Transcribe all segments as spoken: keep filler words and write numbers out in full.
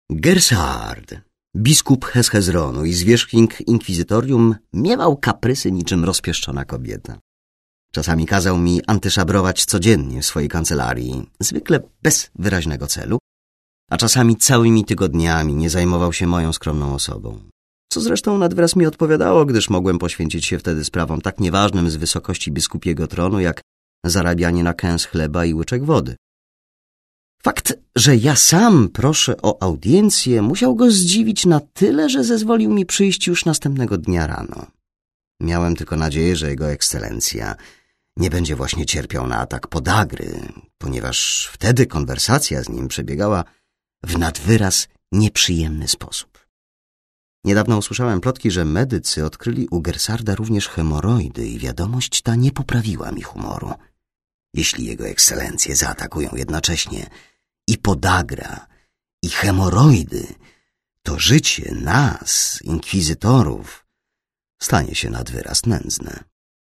Gersard, biskup Heshezronu i zwierzchnik inkwizytorium, miewał kaprysy niczym rozpieszczona kobieta. Czasami kazał mi antyszabrować codziennie w swojej kancelarii, zwykle bez wyraźnego celu, a czasami całymi tygodniami nie zajmował się moją skromną osobą. Co zresztą nad wyraz mi odpowiadało, gdyż mogłem poświęcić się wtedy sprawom tak nieważnym z wysokości biskupiego tronu, jak zarabianie na kęs chleba i łyczek wody. Fakt, że ja sam proszę o audiencję, musiał go zdziwić na tyle, że zezwolił mi przyjść już następnego dnia rano. Miałem tylko nadzieję, że jego ekscelencja nie będzie właśnie cierpiał na atak podagry, ponieważ wtedy konwersacja z nim przebiegała w nadwyraz nieprzyjemny sposób. Niedawno usłyszałem plotki, że medycy odkryli u Gersarda również hemoroidy i wiadomość ta nie poprawiła mi humoru. Jeśli jego ekscelencje zaatakują jednocześnie i podagra, i hemoroidy, to życie nas, inkwizytorów, stanie się nad wyraz nędzne.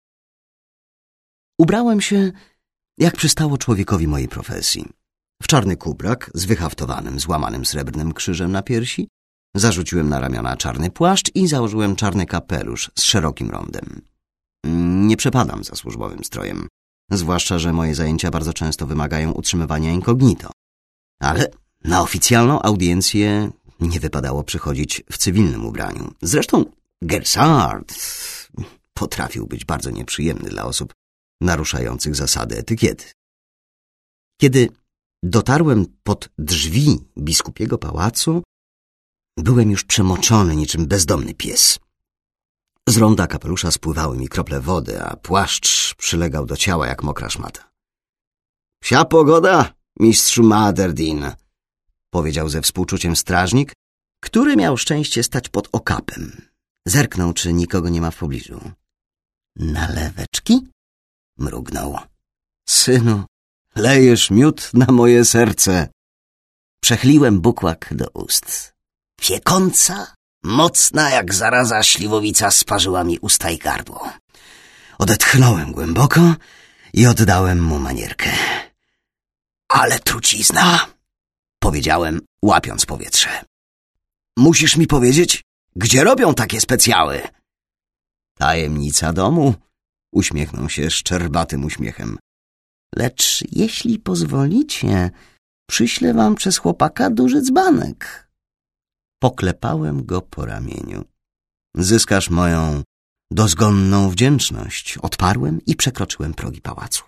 Ubrałem się, jak przystało człowiekowi mojej profesji. W czarny kubrak z wyhaftowanym, złamanym srebrnym krzyżem na piersi, zarzuciłem na ramiona czarny płaszcz i założyłem czarny kapelusz z szerokim rondem. Nie przepadam za służbowym strojem, zwłaszcza że moje zajęcia bardzo często wymagają utrzymywania incognito. Ale na oficjalną audiencję nie wypadało przychodzić w cywilnym ubraniu. Zresztą Gersard potrafił być bardzo nieprzyjemny dla osób naruszających zasady etykiety. Kiedy dotarłem pod drzwi biskupiego pałacu, byłem już przemoczony niczym bezdomny pies. Z ronda kapelusza spływały mi krople wody, a płaszcz przylegał do ciała jak mokra szmata. — Psia pogoda, mistrzu Maderdin — powiedział ze współczuciem strażnik, który miał szczęście stać pod okapem. Zerknął, czy nikogo nie ma w pobliżu. — Naleweczki? — mrugnął. — Synu, lejesz miód na moje serce. Przechliłem bukłak do ust. Piekąca, mocna jak zaraza śliwowica sparzyła mi usta i gardło. Odetchnąłem głęboko i oddałem mu manierkę. — Ale trucizna! — powiedziałem, łapiąc powietrze. — Musisz mi powiedzieć, gdzie robią takie specjały? — Tajemnica domu — uśmiechnął się szczerbatym uśmiechem. — Lecz jeśli pozwolicie, przyślę wam przez chłopaka duży dzbanek. Poklepałem go po ramieniu. — Zyskasz moją dozgonną wdzięczność — odparłem i przekroczyłem progi pałacu.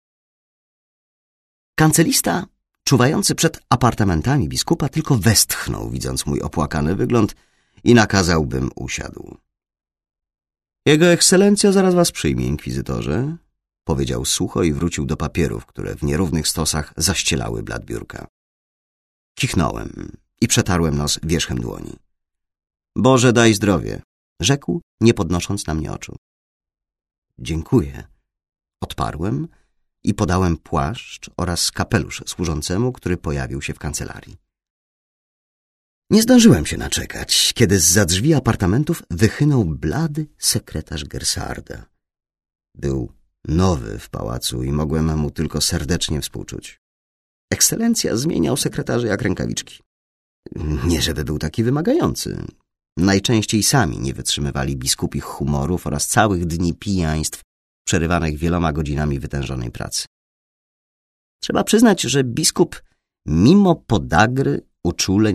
Kancelista, czuwający przed apartamentami biskupa, tylko westchnął, widząc mój opłakany wygląd, i nakazał, bym usiadł. — Jego ekscelencja zaraz was przyjmie, inkwizytorze — powiedział sucho i wrócił do papierów, które w nierównych stosach zaścielały blat biurka. Kichnąłem i przetarłem nos wierzchem dłoni. — Boże, daj zdrowie — rzekł, nie podnosząc na mnie oczu. — Dziękuję — odparłem i podałem płaszcz oraz kapelusz służącemu, który pojawił się w kancelarii. Nie zdążyłem się naczekać, kiedy zza drzwi apartamentów wychynął blady sekretarz Gersarda. Był nowy w pałacu i mogłem mu tylko serdecznie współczuć. Ekscelencja zmieniał sekretarzy jak rękawiczki. Nie żeby był taki wymagający. Najczęściej sami nie wytrzymywali biskupich humorów oraz całych dni pijaństw przerywanych wieloma godzinami wytężonej pracy. Trzeba przyznać, że biskup mimo podagry, uczuleń